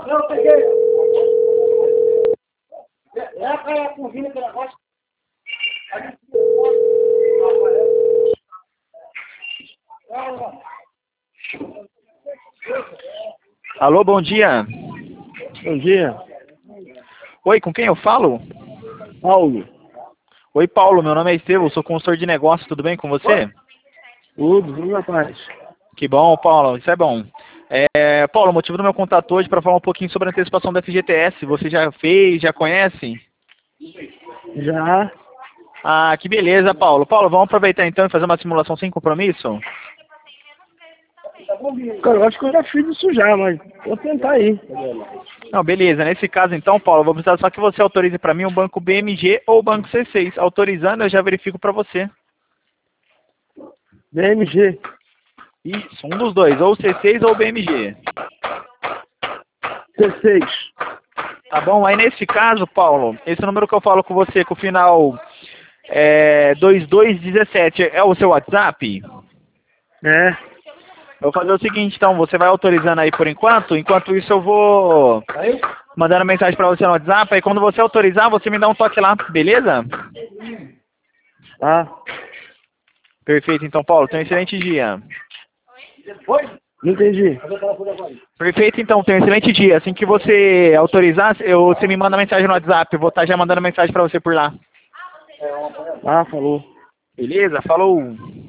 Não, peguei. É a cara com vinho pela costa. Alô, bom dia. Bom dia. Oi, com quem eu falo? Paulo. Oi, Paulo, meu nome é Estevão, sou consultor de negócios, tudo bem com você? Tudo, rapaz. Que bom, Paulo, isso é bom. Paulo, o motivo do meu contato hoje é para falar um pouquinho sobre a antecipação da FGTS. Você já fez, já conhece? Já. Ah, que beleza, Paulo. Paulo, vamos aproveitar então e fazer uma simulação sem compromisso? Cara, eu acho que eu já fiz isso já, mas vou tentar aí. Não, beleza. Nesse caso então, Paulo, eu vou precisar só que você autorize para mim o banco BMG ou o banco C6. Autorizando, eu já verifico para você. BMG. Isso, um dos dois, ou C6 ou BMG. C6. Tá bom? Aí nesse caso, Paulo, esse número que eu falo com você, com o final 2217, é o seu WhatsApp? É. Eu vou fazer o seguinte, então, você vai autorizando aí por enquanto isso eu vou mandando mensagem para você no WhatsApp, aí quando você autorizar, você me dá um toque lá, beleza? Ah. Perfeito, então, Paulo, tenha um excelente dia. Não entendi. Perfeito, então, tenha um excelente dia. Assim que você autorizar, você me manda mensagem no WhatsApp, eu vou estar já mandando mensagem para você por lá. Ah, falou. Beleza? Falou!